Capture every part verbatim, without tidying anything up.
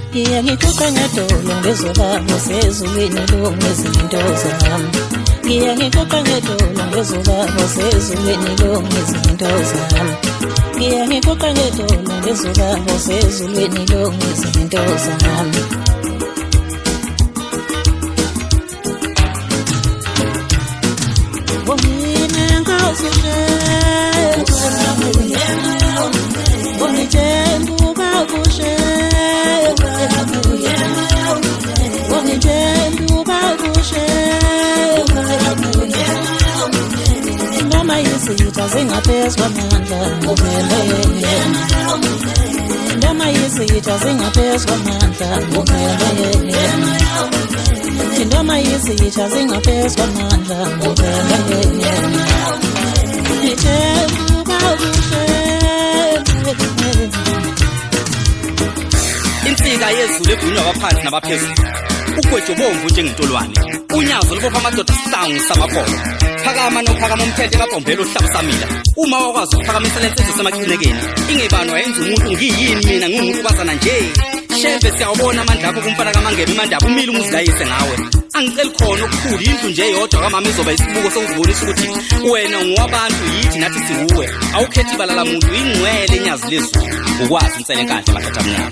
Ngiye ngiguqa ngedolo ngezoba ngosezulwini longezinto zami. Ngiye ngiguqa ngedolo ngezoba ngosezulwini longezinto zami. Ngiye ngiguqa ngedolo ngezoba ngosezulwini longezinto zami. Wongine ngawushe wongithengu bakushe wongithengu bakushe noma yizitha zingaphezu kwamandla ngivele noma yizitha zingaphezu kwamandla ngivele noma yizitha zingaphezu kwamandla ngivele ngithemba bakushe. Insika yezulu evunywa abaphansi nabaphezulu, ugwejo bomvu njengentolwane, unyazo lobopha amadoda sisangu samakhomo. Phakama nophakama umthethe kabhombela ohlaba samila. Uma wakwazi ukuphakamisa lensizwe semaqhinekeni, ingebano wayenza umuntu ngiyini mina ngumuntu bazana nje. Shembe siyawubona amandla akho kumfana kaMangebe imandaba umile umuzi kayise ngawe. Angicela khona okukhulu indlu nje eyodwa kamama izoba isibuko sokuzibonisa ukuthi wena ungowabantu yithi nathi siwuwe. Awukhethi balala muntu ingcwele enyazi lezulu. Ukwazi umsele enkandla mathatha mnyama.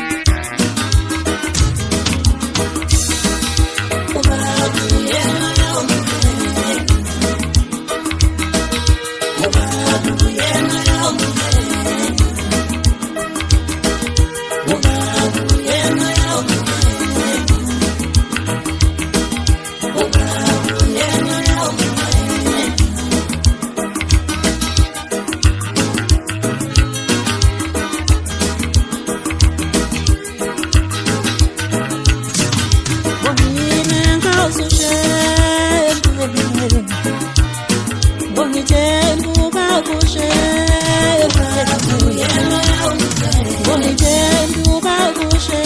Wongithengu bakushe wongithengu bakushe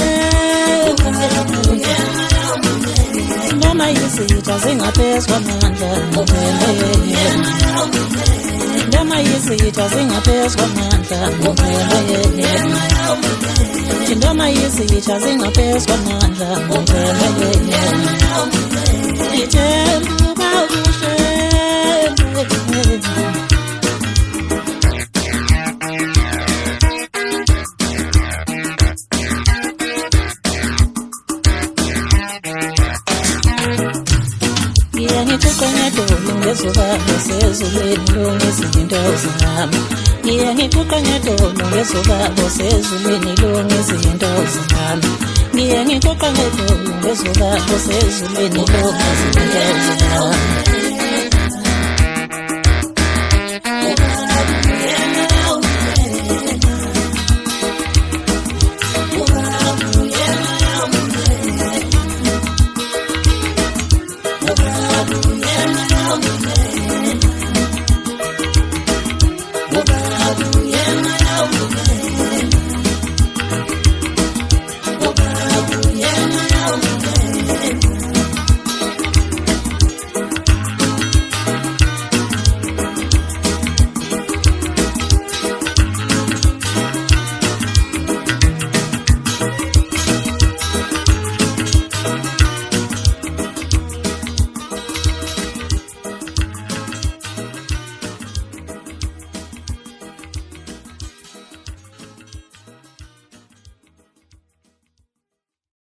noma yizitha zingaphezu kwamandla ngivele noma yizitha zingaphezu kwamandla ngivele noma yizitha zingaphezu kwamandla ngivele ngithemba bakushe. Ngiye ngiguqa ngedolo ngezoba ngosezulwini longezinto zami. Ngiye ngiguqa ngedolo ngezoba ngosezulwini longezinto zami. Ngiye ngiguqa ngedolo ngezoba ngosezulwini longezinto zami.